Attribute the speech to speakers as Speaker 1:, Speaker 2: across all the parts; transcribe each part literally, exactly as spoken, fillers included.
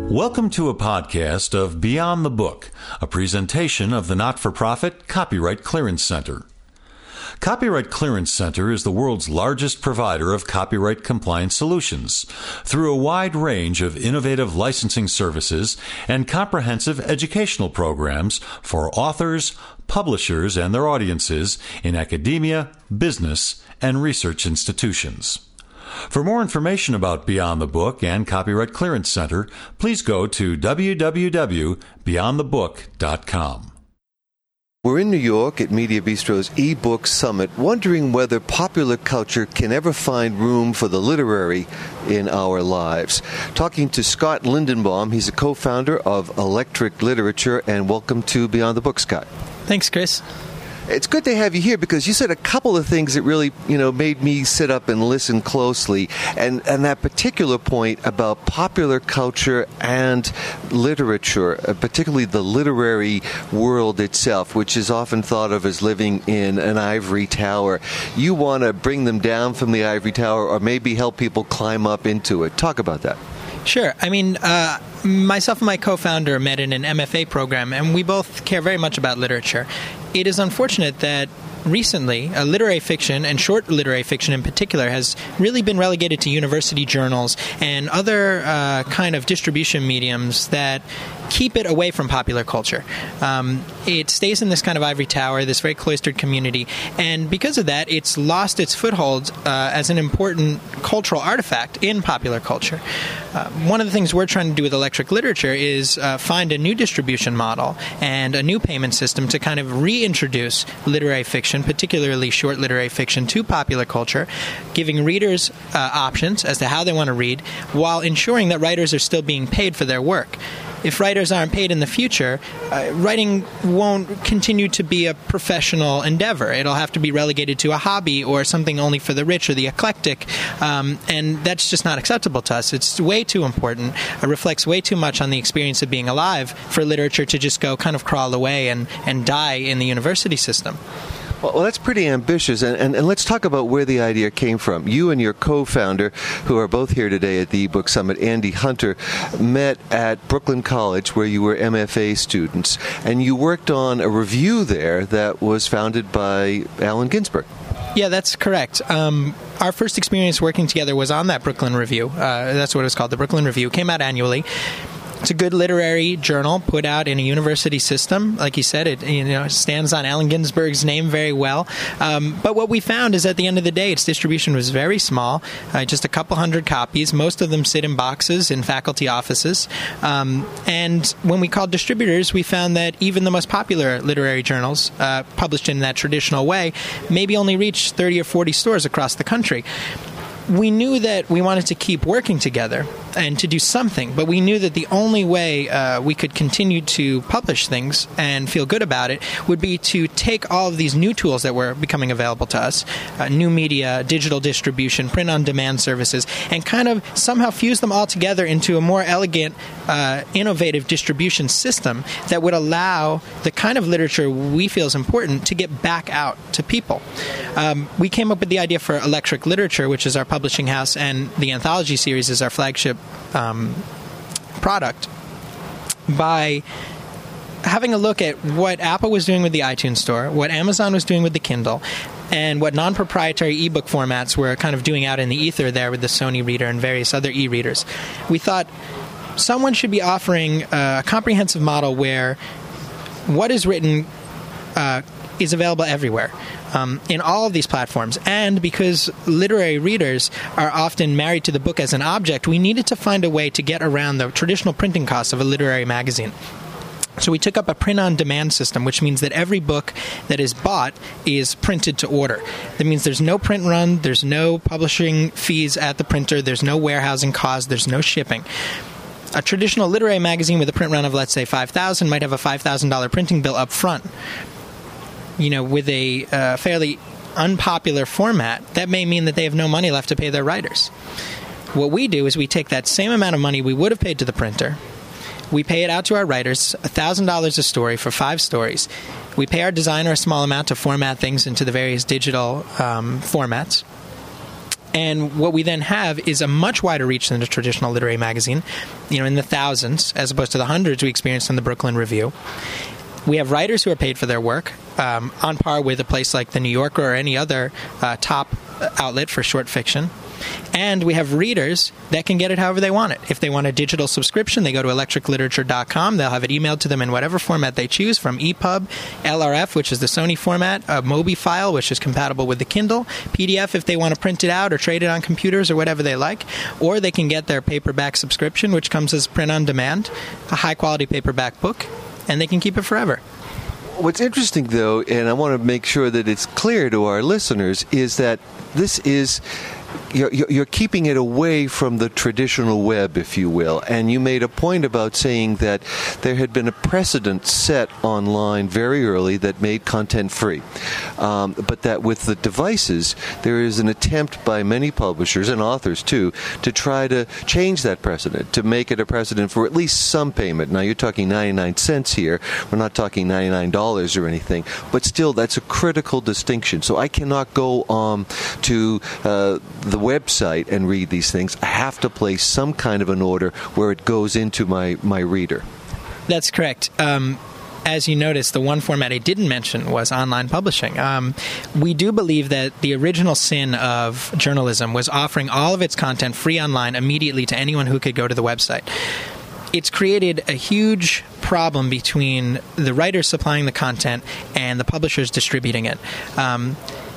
Speaker 1: Welcome to a podcast of Beyond the Book, a presentation of the not-for-profit Copyright Clearance Center. Copyright Clearance Center is the world's largest provider of copyright compliance solutions through a wide range of innovative licensing services and comprehensive educational programs for authors, publishers, and their audiences in academia, business, and research institutions. For more information about Beyond the Book and Copyright Clearance Center, please go to w w w dot beyond the book dot com.
Speaker 2: We're in New York at Media Bistro's eBook Summit, wondering whether popular culture can ever find room for the literary in our lives. Talking to Scott Lindenbaum, he's a co-founder of Electric Literature, and welcome to Beyond the Book, Scott.
Speaker 3: Thanks, Chris.
Speaker 2: It's good to have you here because you said a couple of things that really, you know, made me sit up and listen closely. And, and that particular point about popular culture and literature, uh, particularly the literary world itself, which is often thought of as living in an ivory tower. You want to bring them down from the ivory tower or maybe help people climb up into it. Talk about that.
Speaker 3: Sure. I mean, uh, myself and my co-founder met in an M F A program, and we both care very much about literature. It is unfortunate that recently, uh, literary fiction, and short literary fiction in particular, has really been relegated to university journals and other uh, kind of distribution mediums that keep it away from popular culture. Um, it stays in this kind of ivory tower, this very cloistered community, and because of that, it's lost its foothold uh, as an important cultural artifact in popular culture. Uh, one of the things we're trying to do with Electric Literature is uh, find a new distribution model and a new payment system to kind of reintroduce literary fiction, particularly short literary fiction, to popular culture, giving readers uh, options as to how they want to read, while ensuring that writers are still being paid for their work. If writers aren't paid in the future, uh, writing won't continue to be a professional endeavor. It'll have to be relegated to a hobby or something only for the rich or the eclectic, um, and that's just not acceptable to us. It's way too important. It reflects way too much on the experience of being alive for literature to just go kind of crawl away and, and die in the university system.
Speaker 2: Well, well, that's pretty ambitious, and, and, and let's talk about where the idea came from. You and your co-founder, who are both here today at the eBook Summit, Andy Hunter, met at Brooklyn College, where you were M F A students, and you worked on a review there that was founded by Allen Ginsberg.
Speaker 3: Yeah, that's correct. Um, our first experience working together was on that Brooklyn Review. Uh, that's what it was called, the Brooklyn Review. It came out annually. It's a good literary journal put out in a university system. Like you said, it you know stands on Allen Ginsberg's name very well. Um, but what we found is at the end of the day, its distribution was very small, uh, just a couple hundred copies. Most of them sit in boxes in faculty offices. Um, and when we called distributors, we found that even the most popular literary journals, uh, published in that traditional way, maybe only reach thirty or forty stores across the country. We knew that we wanted to keep working together and to do something, but we knew that the only way uh, we could continue to publish things and feel good about it would be to take all of these new tools that were becoming available to us, uh, new media, digital distribution, print-on-demand services, and kind of somehow fuse them all together into a more elegant, uh, innovative distribution system that would allow the kind of literature we feel is important to get back out to people. Um, we came up with the idea for Electric Literature, which is our publishing house, and the anthology series is our flagship um, product, by having a look at what Apple was doing with the iTunes Store, what Amazon was doing with the Kindle, and what non-proprietary ebook formats were kind of doing out in the ether there with the Sony Reader and various other e-readers. We thought someone should be offering a comprehensive model where what is written uh, is available everywhere. Um, in all of these platforms. And because literary readers are often married to the book as an object, we needed to find a way to get around the traditional printing costs of a literary magazine. So we took up a print-on-demand system, which means that every book that is bought is printed to order. That means there's no print run, there's no publishing fees at the printer, there's no warehousing costs, there's no shipping. A traditional literary magazine with a print run of, let's say, five thousand dollars might have a five thousand dollars printing bill up front. You know, with a uh, fairly unpopular format, that may mean that they have no money left to pay their writers. What we do is we take that same amount of money we would have paid to the printer, we pay it out to our writers, one thousand dollars a story for five stories. We pay our designer a small amount to format things into the various digital um, formats. And what we then have is a much wider reach than a traditional literary magazine, you know, in the thousands, as opposed to the hundreds we experienced in the Brooklyn Review. We have writers who are paid for their work, um, on par with a place like the New Yorker or any other uh, top outlet for short fiction. And we have readers that can get it however they want it. If they want a digital subscription, they go to electric literature dot com. They'll have it emailed to them in whatever format they choose, from E P U B, L R F, which is the Sony format, a Mobi file, which is compatible with the Kindle, P D F if they want to print it out or trade it on computers or whatever they like, or they can get their paperback subscription, which comes as print on demand, a high-quality paperback book, and they can keep it forever.
Speaker 2: What's interesting, though, and I want to make sure that it's clear to our listeners, is that this is... You're, you're keeping it away from the traditional web, if you will. And you made a point about saying that there had been a precedent set online very early that made content free. Um, but that with the devices, there is an attempt by many publishers, and authors too, to try to change that precedent, to make it a precedent for at least some payment. Now, you're talking ninety-nine cents here. We're not talking ninety-nine dollars or anything. But still, that's a critical distinction. So I cannot go um, to... Uh, the website and read these things. I have to place some kind of an order where it goes into my, my reader.
Speaker 3: That's correct. Um, as you noticed, the one format I didn't mention was online publishing. Um, we do believe that the original sin of journalism was offering all of its content free online immediately to anyone who could go to the website. It's created a huge problem between the writers supplying the content and the publishers distributing it. Um,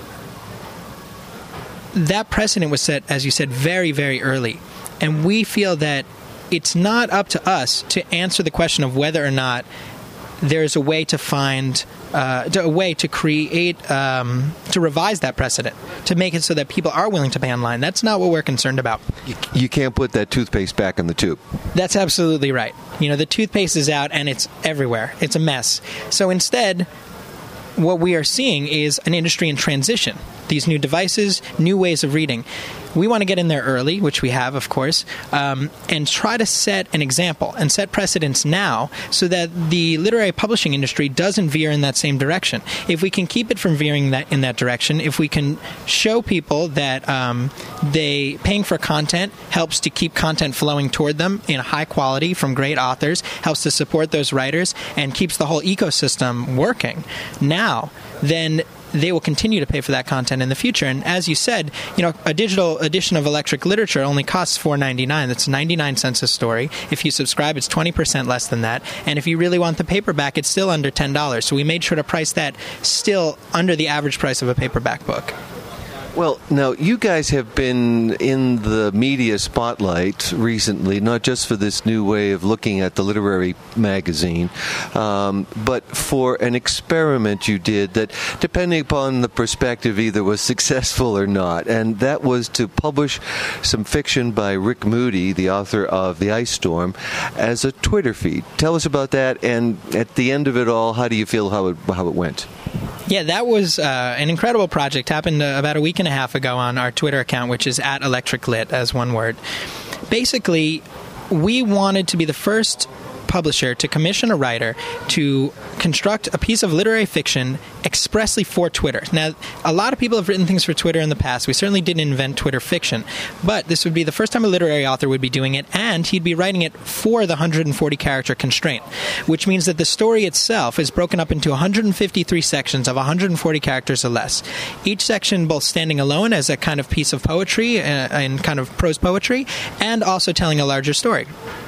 Speaker 3: That precedent was set, as you said, very, very early. And we feel that it's not up to us to answer the question of whether or not there's a way to find, uh, a way to create, um, to revise that precedent, to make it so that people are willing to pay online. That's not what we're concerned about.
Speaker 2: You, you can't put that toothpaste back in the tube.
Speaker 3: That's absolutely right. You know, the toothpaste is out and it's everywhere. It's a mess. So instead, what we are seeing is an industry in transition. These new devices, new ways of reading. We want to get in there early, which we have, of course, um, and try to set an example and set precedents now so that the literary publishing industry doesn't veer in that same direction. If we can keep it from veering that in that direction, if we can show people that um, they paying for content helps to keep content flowing toward them in high quality from great authors, helps to support those writers, and keeps the whole ecosystem working now, then they will continue to pay for that content in the future. And as you said, you know, a digital edition of Electric Literature only costs four dollars and ninety-nine cents. That's ninety-nine cents a story. If you subscribe, it's twenty percent less than that. And if you really want the paperback, it's still under ten dollars. So we made sure to price that still under the average price of a paperback book.
Speaker 2: Well, now, you guys have been in the media spotlight recently, not just for this new way of looking at the literary magazine, um, but for an experiment you did that, depending upon the perspective, either was successful or not, and that was to publish some fiction by Rick Moody, the author of The Ice Storm, as a Twitter feed. Tell us about that, and at the end of it all, how do you feel how it, how it went?
Speaker 3: Yeah, that was uh, an incredible project. Happened uh, about a week and a half ago on our Twitter account, which is at electriclit, as one word. Basically, we wanted to be the first publisher to commission a writer to construct a piece of literary fiction expressly for Twitter. Now, a lot of people have written things for Twitter in the past. We certainly didn't invent Twitter fiction, but this would be the first time a literary author would be doing it, and he'd be writing it for the one hundred forty character constraint, which means that the story itself is broken up into one hundred fifty-three sections of one hundred forty characters or less. Each section both standing alone as a kind of piece of poetry uh, and kind of prose poetry, and also telling a larger story.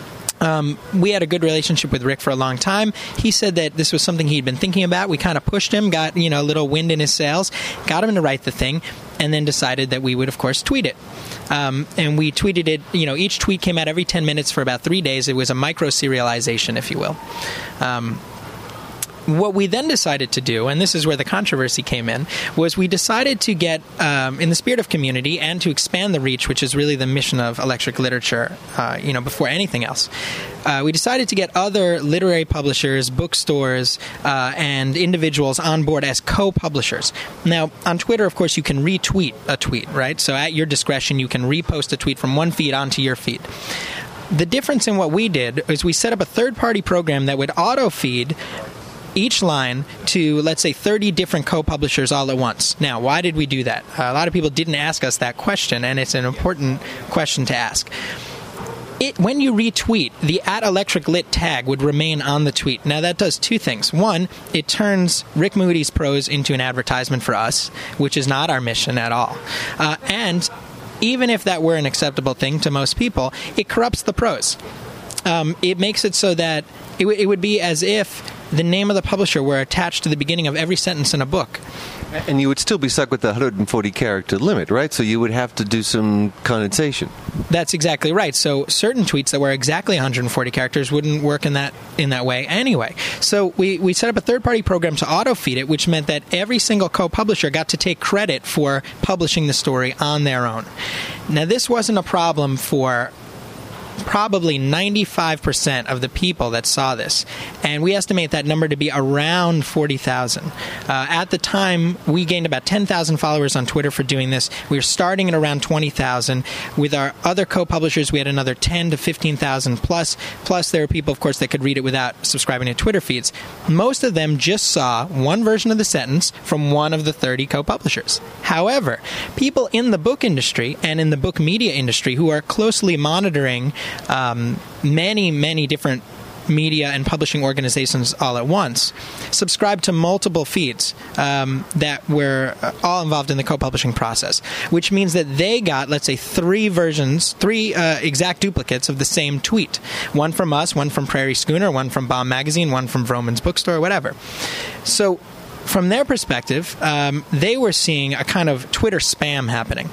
Speaker 3: Um, we had a good relationship with Rick for a long time. He said that this was something he'd been thinking about. We kind of pushed him, got, you know, a little wind in his sails, got him to write the thing, and then decided that we would, of course, tweet it. Um, and we tweeted it, you know, each tweet came out every ten minutes for about three days. It was a micro-serialization, if you will. Um, What we then decided to do, and this is where the controversy came in, was we decided to get, um, in the spirit of community and to expand the reach, which is really the mission of Electric Literature, uh, you know, before anything else. Uh, we decided to get other literary publishers, bookstores, uh, and individuals on board as co-publishers. Now, on Twitter, of course, you can retweet a tweet, right? So at your discretion, you can repost a tweet from one feed onto your feed. The difference in what we did is we set up a third-party program that would auto-feed each line to, let's say, thirty different co-publishers all at once. Now, why did we do that? Uh, a lot of people didn't ask us that question, and it's an important question to ask. It, when you retweet, the at Electric Lit tag would remain on the tweet. Now, that does two things. One, it turns Rick Moody's prose into an advertisement for us, which is not our mission at all. Uh, and even if that were an acceptable thing to most people, it corrupts the prose. Um, it makes it so that it, w- it would be as if the name of the publisher were attached to the beginning of every sentence in a book.
Speaker 2: And you would still be stuck with the one hundred forty character limit, right? So you would have to do some condensation.
Speaker 3: That's exactly right. So certain tweets that were exactly one hundred forty characters wouldn't work in that in that way anyway. So we, we set up a third-party program to auto-feed it, which meant that every single co-publisher got to take credit for publishing the story on their own. Now, this wasn't a problem for probably ninety-five percent of the people that saw this. And we estimate that number to be around forty thousand. Uh, at the time, we gained about ten thousand followers on Twitter for doing this. We were starting at around twenty thousand. With our other co-publishers, we had another ten to fifteen thousand plus. Plus, there were people, of course, that could read it without subscribing to Twitter feeds. Most of them just saw one version of the sentence from one of the thirty co-publishers. However, people in the book industry and in the book media industry who are closely monitoring Um, many, many different media and publishing organizations all at once, subscribed to multiple feeds um, that were all involved in the co-publishing process, which means that they got, let's say, three versions, three uh, exact duplicates of the same tweet. One from us, one from Prairie Schooner, one from Bomb Magazine, one from Vroman's Bookstore, whatever. So from their perspective, um, they were seeing a kind of Twitter spam happening.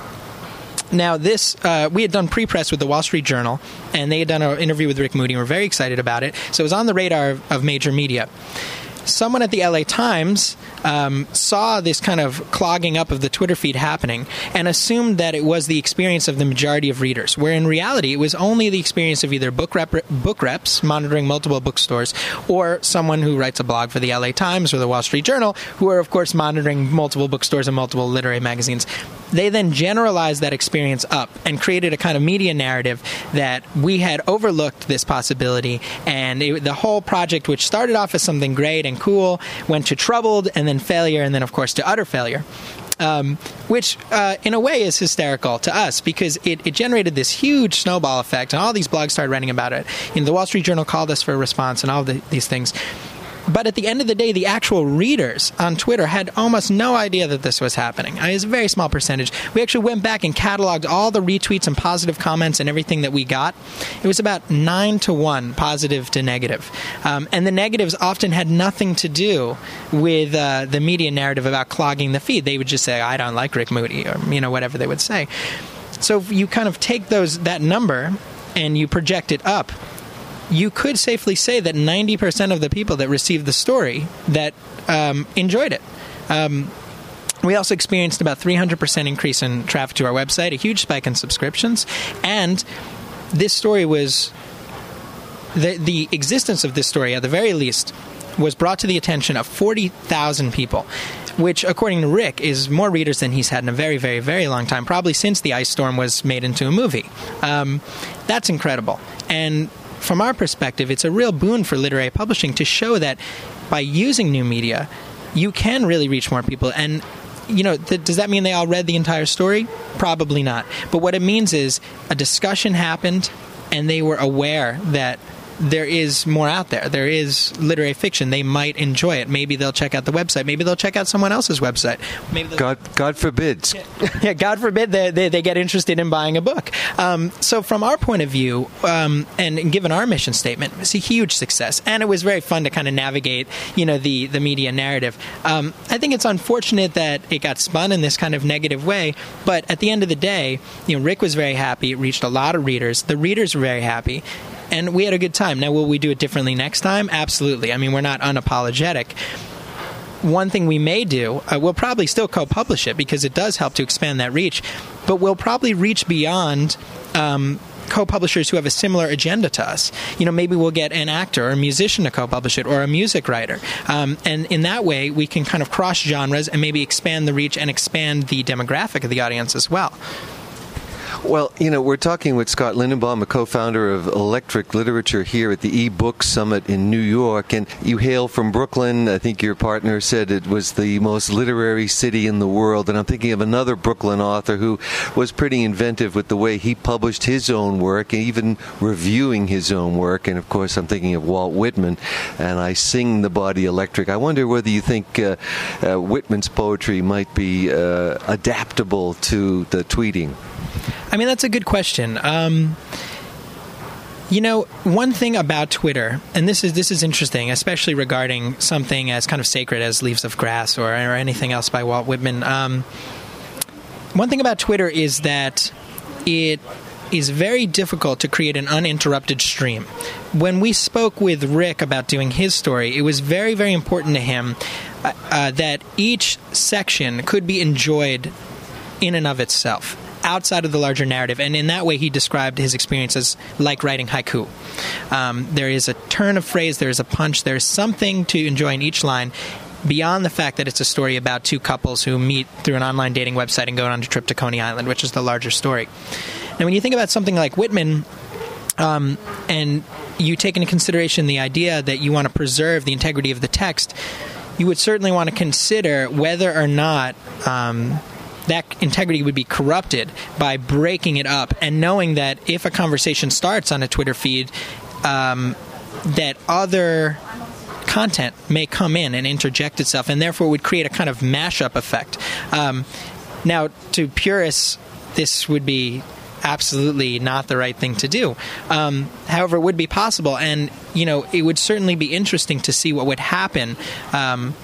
Speaker 3: Now, this, uh, we had done pre-press with the Wall Street Journal, and they had done an interview with Rick Moody, and we're very excited about it. So it was on the radar of, of major media. Someone at the L A Times um, saw this kind of clogging up of the Twitter feed happening and assumed that it was the experience of the majority of readers, where in reality it was only the experience of either book rep, book reps monitoring multiple bookstores or someone who writes a blog for the L A Times or the Wall Street Journal, who are, of course, monitoring multiple bookstores and multiple literary magazines. They then generalized that experience up and created a kind of media narrative that we had overlooked this possibility, and it, the whole project, which started off as something great and cool, went to troubled, and then failure, and then, of course, to utter failure. Um, which, uh, in a way, is hysterical to us because it, it generated this huge snowball effect, and all these blogs started writing about it. You know, the Wall Street Journal called us for a response, and all the, these things. But at the end of the day, the actual readers on Twitter had almost no idea that this was happening. I mean, it's a very small percentage. We actually went back and cataloged all the retweets and positive comments and everything that we got. It was about nine to one positive to negative. Um, and the negatives often had nothing to do with uh, the media narrative about clogging the feed. They would just say, I don't like Rick Moody, or, you know, whatever they would say. So if you kind of take those that number and you project it up, you could safely say that ninety percent of the people that received the story that um, enjoyed it. Um, we also experienced about three hundred percent increase in traffic to our website, a huge spike in subscriptions, and this story was... The, the existence of this story, at the very least, was brought to the attention of forty thousand people, which, according to Rick, is more readers than he's had in a very, very, very long time, probably since The Ice Storm was made into a movie. Um, that's incredible. And from our perspective, it's a real boon for literary publishing to show that by using new media, you can really reach more people. And, you know, th- does that mean they all read the entire story? Probably not. But what it means is a discussion happened, and they were aware that there is more out there. There is literary fiction. They might enjoy it. Maybe they'll check out the website. Maybe they'll check out someone else's website. Maybe
Speaker 2: God, God forbid.
Speaker 3: Yeah, God forbid they, they, they get interested in buying a book. Um, so from our point of view, um, and given our mission statement, it's a huge success. And it was very fun to kind of navigate, you know, the, the media narrative. Um, I think it's unfortunate that it got spun in this kind of negative way. But at the end of the day, you know, Rick was very happy. It reached a lot of readers. The readers were very happy. And we had a good time. Now, will we do it differently next time? Absolutely. I mean, we're not unapologetic. One thing we may do, uh, we'll probably still co-publish it because it does help to expand that reach, but we'll probably reach beyond um, co-publishers who have a similar agenda to us. You know, maybe we'll get an actor or a musician to co-publish it, or a music writer. Um, and in that way, we can kind of cross genres and maybe expand the reach and expand the demographic of the audience as well.
Speaker 2: Well, you know, we're talking with Scott Lindenbaum, a co-founder of Electric Literature here at the eBook Summit in New York. And you hail from Brooklyn. I think your partner said it was the most literary city in the world. And I'm thinking of another Brooklyn author who was pretty inventive with the way he published his own work, and even reviewing his own work. And, of course, I'm thinking of Walt Whitman. And I sing the body electric. I wonder whether you think uh, uh, Whitman's poetry might be uh, adaptable to the tweeting.
Speaker 3: I mean, that's a good question. Um, you know, one thing about Twitter, and this is this is interesting, especially regarding something as kind of sacred as Leaves of Grass or, or anything else by Walt Whitman. Um, one thing about Twitter is that it is very difficult to create an uninterrupted stream. When we spoke with Rick about doing his story, it was very, very important to him uh, uh, that each section could be enjoyed in and of itself, outside of the larger narrative. And in that way, he described his experience as like writing haiku. Um, there is a turn of phrase, there is a punch, there is something to enjoy in each line, beyond the fact that it's a story about two couples who meet through an online dating website and go on a trip to Coney Island, which is the larger story. Now, when you think about something like Whitman, um, and you take into consideration the idea that you want to preserve the integrity of the text, you would certainly want to consider whether or not um, that integrity would be corrupted by breaking it up and knowing that if a conversation starts on a Twitter feed, um, that other content may come in and interject itself, and therefore would create a kind of mashup effect. Um, now, to purists, this would be absolutely not the right thing to do. Um, however, it would be possible, and you know, it would certainly be interesting to see what would happen um,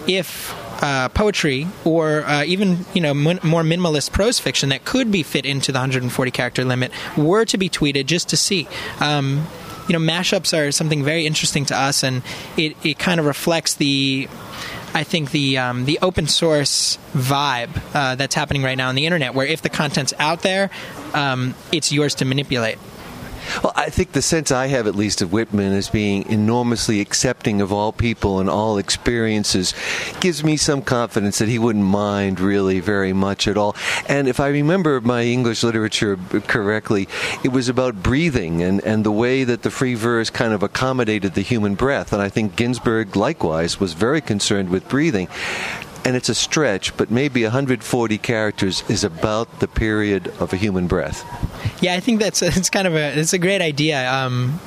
Speaker 3: if Uh, poetry or uh, even you know min- more minimalist prose fiction that could be fit into the one hundred forty character limit were to be tweeted, just to see. Um, you know, mashups are something very interesting to us, and it, it kind of reflects the, I think, the um, the open source vibe uh, that's happening right now on the internet, where if the content's out there, um, it's yours to manipulate.
Speaker 2: Well, I think the sense I have, at least, of Whitman as being enormously accepting of all people and all experiences gives me some confidence that he wouldn't mind really very much at all. And if I remember my English literature correctly, it was about breathing and, and the way that the free verse kind of accommodated the human breath. And I think Ginsberg, likewise, was very concerned with breathing. And it's a stretch, but maybe one hundred forty characters is about the period of a human breath.
Speaker 3: Yeah, I think that's it's kind of a it's a great idea. Um,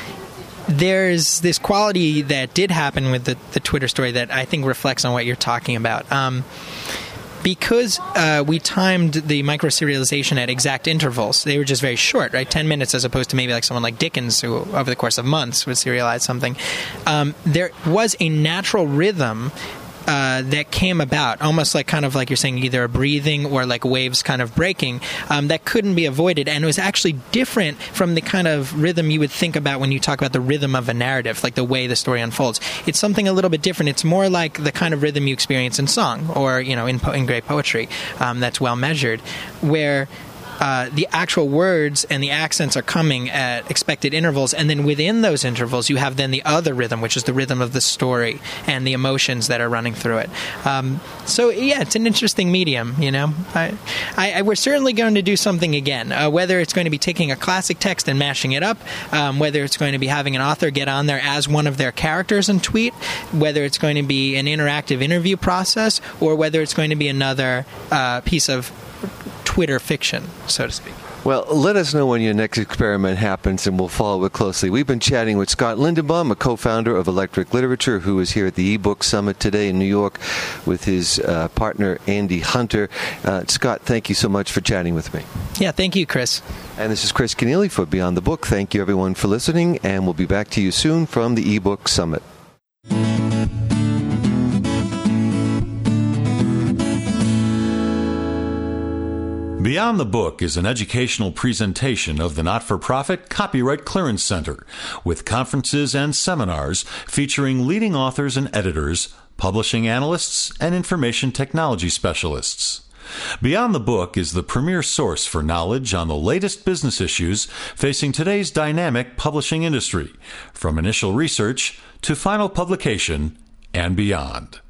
Speaker 3: there's this quality that did happen with the, the Twitter story that I think reflects on what you're talking about. Um, because uh, we timed the micro-serialization at exact intervals, they were just very short, right? Ten minutes as opposed to maybe like someone like Dickens, who over the course of months would serialize something. Um, there was a natural rhythm Uh, that came about, almost like kind of like you're saying, either a breathing or like waves kind of breaking, um, that couldn't be avoided. And it was actually different from the kind of rhythm you would think about when you talk about the rhythm of a narrative, like the way the story unfolds. It's something a little bit different. It's more like the kind of rhythm you experience in song or, you know, in, po- in great poetry um, that's well measured, where Uh, the actual words and the accents are coming at expected intervals, and then within those intervals you have then the other rhythm, which is the rhythm of the story and the emotions that are running through it. Um, so yeah, it's an interesting medium, you know. I, I, I, we're certainly going to do something again, uh, whether it's going to be taking a classic text and mashing it up, um, whether it's going to be having an author get on there as one of their characters and tweet, whether it's going to be an interactive interview process, or whether it's going to be another uh, piece of Twitter fiction, so to speak.
Speaker 2: Well, let us know when your next experiment happens, and we'll follow it closely. We've been chatting with Scott Lindenbaum, a co-founder of Electric Literature, who is here at the eBook Summit today in New York with his uh, partner, Andy Hunter. Uh, Scott, thank you so much for chatting with me.
Speaker 3: Yeah, thank you, Chris.
Speaker 2: And this is Chris Kenneally for Beyond the Book. Thank you, everyone, for listening, and we'll be back to you soon from the eBook Summit.
Speaker 1: Beyond the Book is an educational presentation of the not-for-profit Copyright Clearance Center, with conferences and seminars featuring leading authors and editors, publishing analysts, and information technology specialists. Beyond the Book is the premier source for knowledge on the latest business issues facing today's dynamic publishing industry, from initial research to final publication and beyond.